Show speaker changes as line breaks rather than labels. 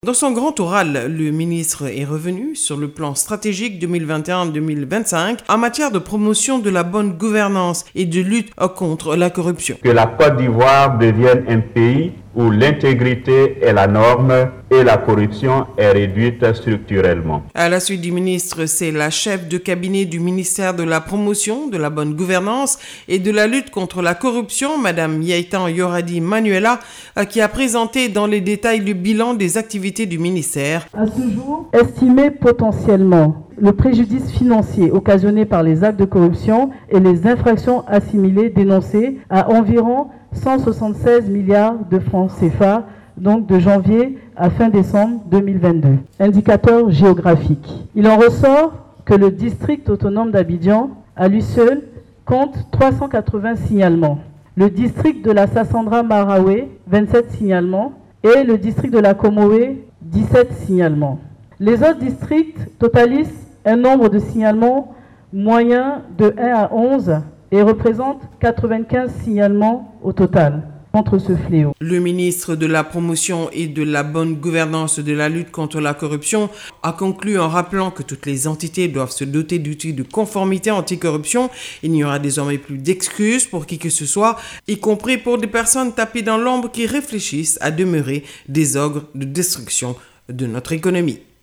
Dans son grand oral, le ministre est revenu sur le plan stratégique 2021-2025 en matière de promotion de la bonne gouvernance et de lutte contre la corruption.
Que la Côte d'Ivoire devienne un pays où l'intégrité est la norme et la corruption est réduite structurellement.
À la suite du ministre, c'est la chef de cabinet du ministère de la promotion, de la bonne gouvernance et de la lutte contre la corruption, Madame Yaitan Yoradi Manuela, qui a présenté dans les détails le bilan des activités du ministère.
À ce jour, estimer potentiellement le préjudice financier occasionné par les actes de corruption et les infractions assimilées dénoncées à environ 176 milliards de francs CFA, donc de janvier à fin décembre 2022. Indicateur géographique. Il en ressort que le district autonome d'Abidjan, à lui seul, compte 380 signalements. Le district de la Sassandra Maraoué, 27 signalements. Et le district de la Comoé, 17 signalements. Les autres districts totalisent un nombre de signalements moyen de 1 à 11 et représentent 95 signalements au total contre ce fléau.
Le ministre de la Promotion et de la bonne gouvernance de la lutte contre la corruption a conclu en rappelant que toutes les entités doivent se doter d'outils de conformité anticorruption. Il n'y aura désormais plus d'excuses pour qui que ce soit, y compris pour des personnes tapées dans l'ombre qui réfléchissent à demeurer des ogres de destruction de notre économie.